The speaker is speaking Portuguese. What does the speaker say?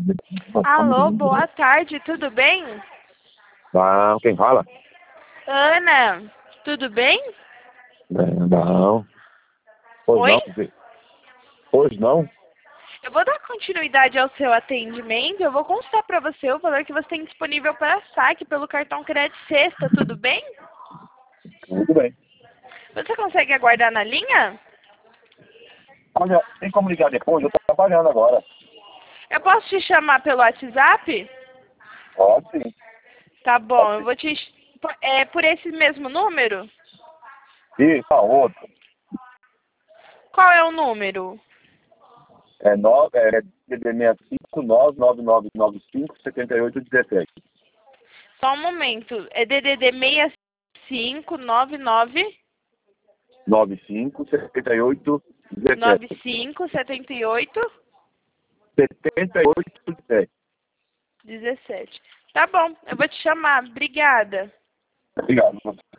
Alô, boa tarde, tudo bem? Não, quem fala? Ana, tudo bem? Não. Pois Oi? não, pois não. Eu vou dar continuidade ao seu atendimento, eu vou constar para você o valor que você tem disponível para saque pelo cartão Crédito Sexta, tudo bem? Tudo bem. Você consegue aguardar na linha? Olha, tem como ligar depois? Eu tô trabalhando agora. Eu posso te chamar pelo WhatsApp? Pode sim. Tá bom, Pode eu sim. vou te... É por esse mesmo número? E tá outro. Qual é o número? É DD 65 99995 7817. Só um momento, é DDD 6599 95 78 17. 9578 78 17. 17. Tá bom, eu vou te chamar. Obrigada. Obrigado.